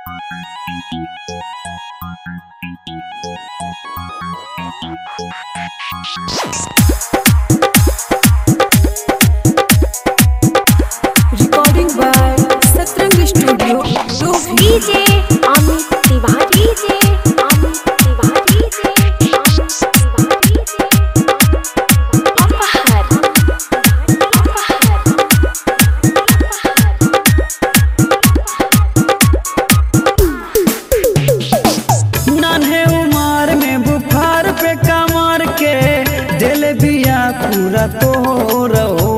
Recording by Satrang Studio, DJ Amit Tiwari, DJ Amit Tiwari, DJ Amit Tiwari, Apahar, नान्हे उमर में बुखार पे कमर के दिल बिया पूरा तो रहो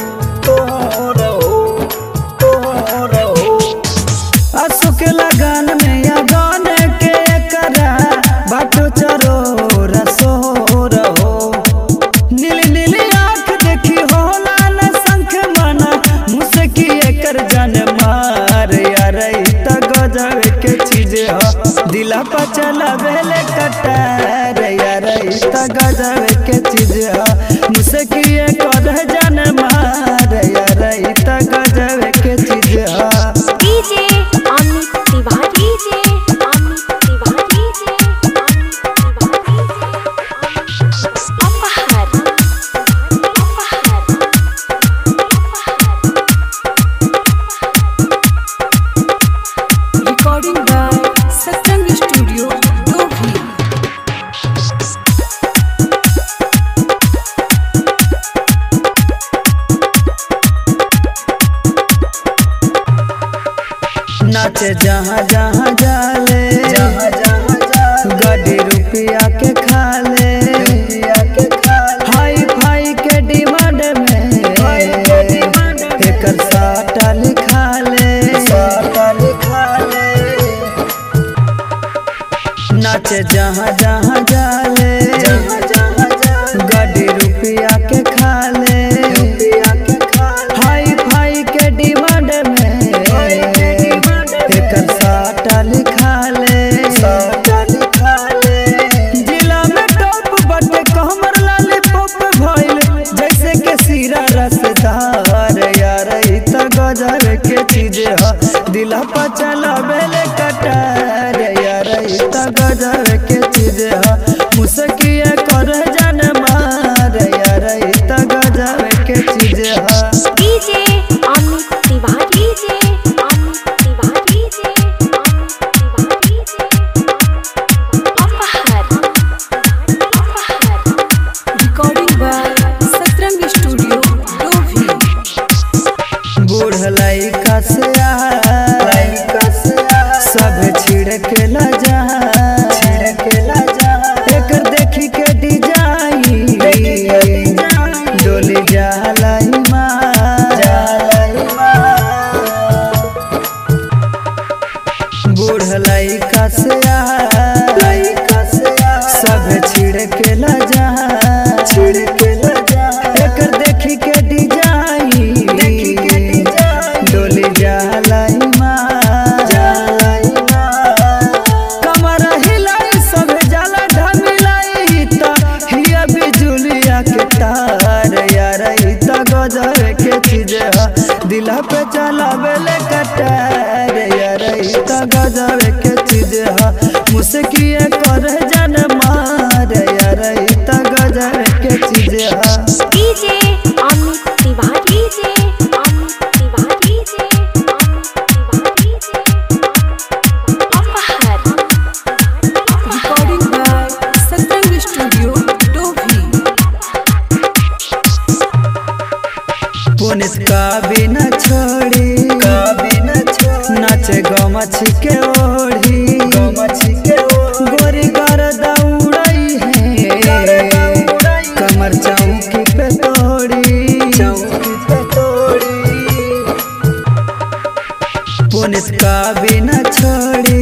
असु के लगन में या गाने के करा बाटो चरो रसो रहो नीली नीली आँख देखी होला न शंख मना मुस्की एकर जन मार यार त गजब के चीज हो दिला पर चला बेले कटार यार त गजब के चीज हो मुस्की एकर जन मार यार त गजब के चीज हो DJ Amit Tiwari, DJ Amit Tiwari, DJ Amit Tiwari, Apahar, recording by Satrang Studio, Dohi. नाचे जहाँ जहाँ जाले गाड़ी रुपया के खाले हाई फाई के डिमांड में एकर साटा लिखाले नाचे जहाँ जहाँ जाले गाड़ी रुपया के खाले हाई फाई के डिमांड में एकर साटा लिखाले जिला में टॉप बटे कमर लाली पॉप भइल जैसे के सीरा रसदार यार त गजब के चीज ह दिला पर चला बेले कटार यार त गजब के चीज ह मुस्की कर जन मार यार त गजब के चीज ह DJ Amit Tiwari, DJ Amit Tiwari, DJ Amit Tiwari, Apahar, Recording by Satrang Studio, Dohi. बूढ़ लइका से सब छिड़के ला जा एकर देखी के डिजाइन डोली जालाई बूढ़ लइका से सब छिड़के ला जा एकर देखी के डिजाइन डोली जालाई कमर हिलाई सब जाला ढमिलाई त हिया बिजुलिया के तार यार त गजब के चीज ह दिला पे चला बेले कटार यार त गजब के चीज ह मुस्की कर जन मार यार त गजब के चीज ह DJ Amit Tiwari, DJ Amit Tiwari, DJ Amit Tiwari, Apahar, Recording by Satrang Studio, Dohi. पुनिस का बिना छोड़ी नाचे गमछी के ओढ़ी गोरी कर दौड़ई है कमर चौकी पे तोड़ी पुनिस का बिना छोड़ी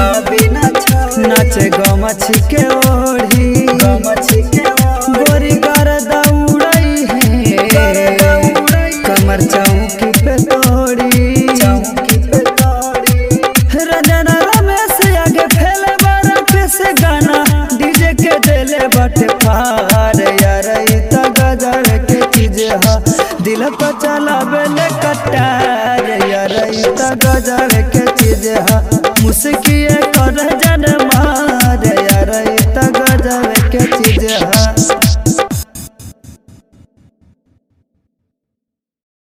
नाचे गमछी के ओढ़ी गोरी कर दौड़ई है कमर चौकी पे तोड़ी रंजना रमेश आगे फैले बर्फ से गाना डीजे के दिले बटे फार यार त गजब के चीज ह दिल पर चला बेले कटार यार त गजब के चीज ह मुझसे गजब के चीज है।